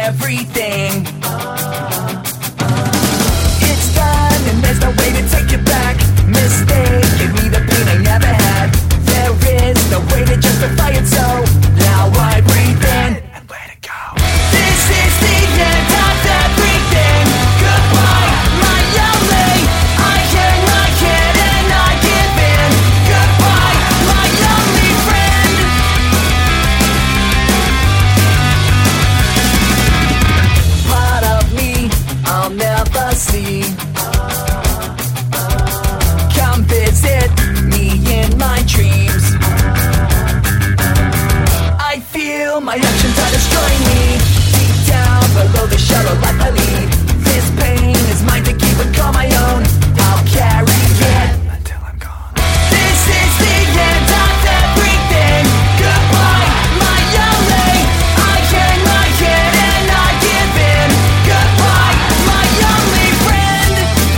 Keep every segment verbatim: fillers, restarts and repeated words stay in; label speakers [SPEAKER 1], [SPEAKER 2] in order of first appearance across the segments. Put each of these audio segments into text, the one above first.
[SPEAKER 1] everything. It's done and there's no way to take it back. Mistake gave me the pain I never had. There is no way to justify it, so now I breathe in and let it go. This is the end of everything. Goodbye, my only. I can, I can, and I give in. Goodbye, my only friend. Part of me I'll never see. Come visit me in my dreams. I feel my actions are destroying me. Deep down below the shallow life I lead. This pain is mine to keep and call my own. I'll carry it until I'm gone. This is the end of everything. Goodbye, my only. I can, I can, and I give in. Goodbye, my only friend.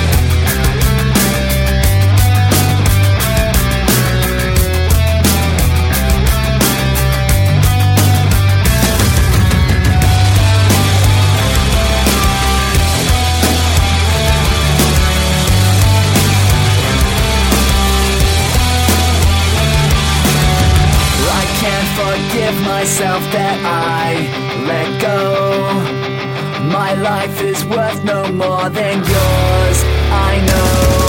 [SPEAKER 1] I can't forgive myself that I let go. My life is worth no more than yours, I know.